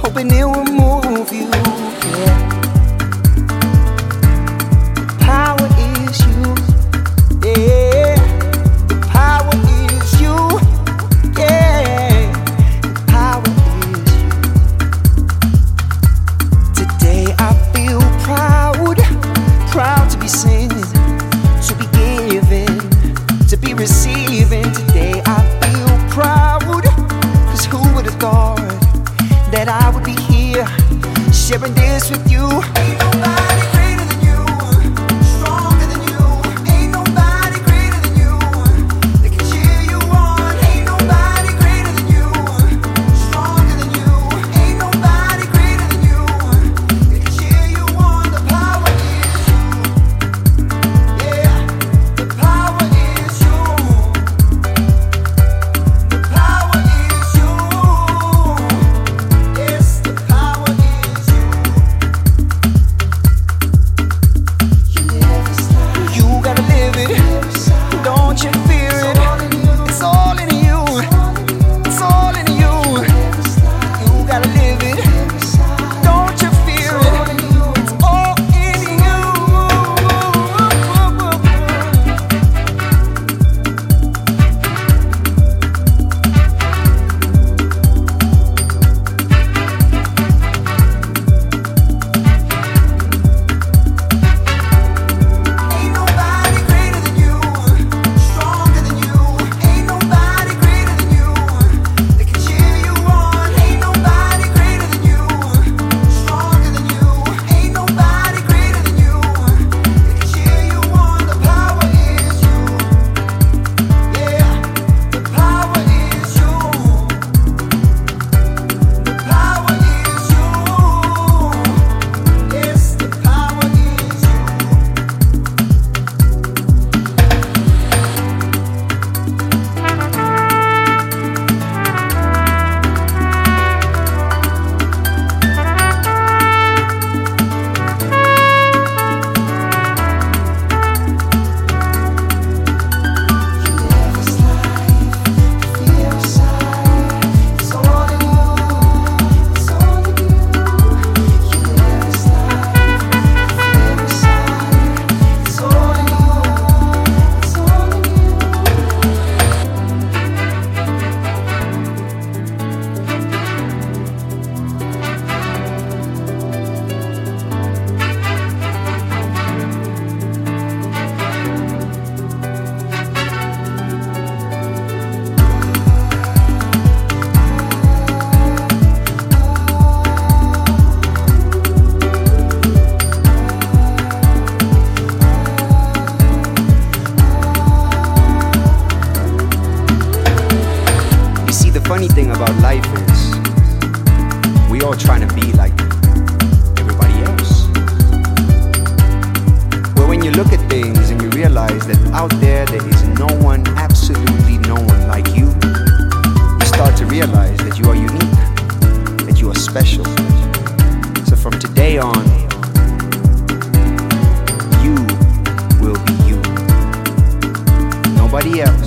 hoping it will move you. Yeah. Power is you. Yeah. The power is you. Yeah. The power is you. Today I feel proud to be singing, to be giving, to be receiving. Today I feel proud, 'cause who would have thought that I would be here sharing this with you? Ain't nobody greater than you, stronger than you. Ain't nobody greater than you that can cheer you on. Ain't nobody greater than you, stronger than you. Ain't nobody greater than you that can cheer you on. The power is you. Yeah, the power is you. The power is you. Yes, the power is you. You never stop. You gotta live it. Don't you fear it. It's all in you. It's all in you. You gotta live it. Don't you fear it. It's all in you. Ain't nobody greater than you, stronger than you. Ain't nobody greater than you that can cheer you on. Ain't nobody greater than you, stronger than you. Ain't nobody greater than you that can cheer you on. The power is you. Yeah, the power is you. The power is you. Yes, the power is you. You see, the funny thing about life is we all trying to be like everybody else. Well, when you look at things and you realize that out there is no one, absolutely no one like you, you start to realize that you are unique, that you are special. So from today on, you will be you. Nobody else.